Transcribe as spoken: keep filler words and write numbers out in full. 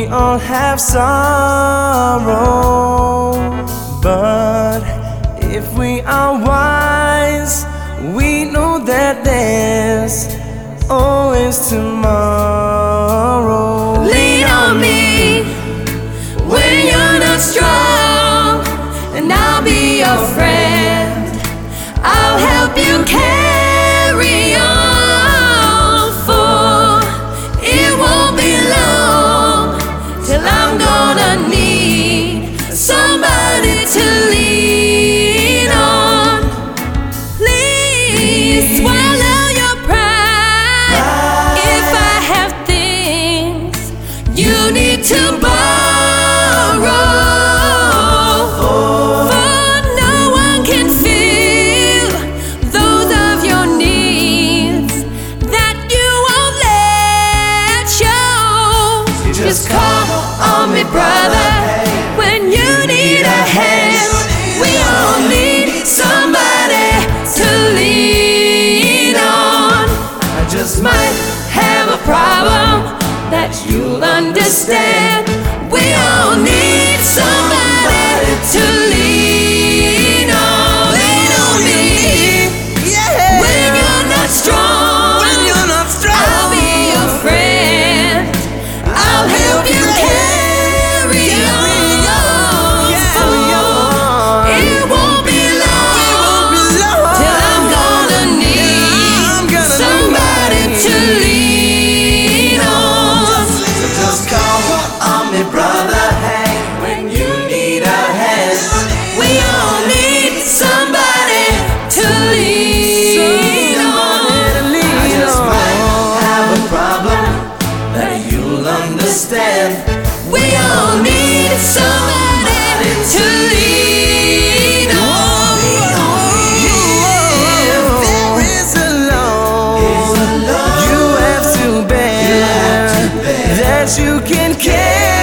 We all have sorrow, but if we are wise, we know that there's always tomorrow. Lean on me when you're not strong, and I'll be your friend. I'll help you carry on, for it won't be long till I'm gonna need somebody to lean on. Please swallow your pride. If I have things you need to borrow, for no one can fill those of your needs that you won't let show. Just call on me, brother, when you need a hand. We all need somebody to lean on. I just might have a problem that you'll understand. We all need somebody to lean on. Lean on me when you're not strong. When you're not strong, I'll be your friend. I'll help you carry on. It won't be long till I'm gonna need somebody to lean on. so just call on me, brother, hey, when you need a hand. We all need somebody to lean on. I just might have a problem that you'll understand. We all need somebody to lean on. If there is a load you have to bear, that you can carry.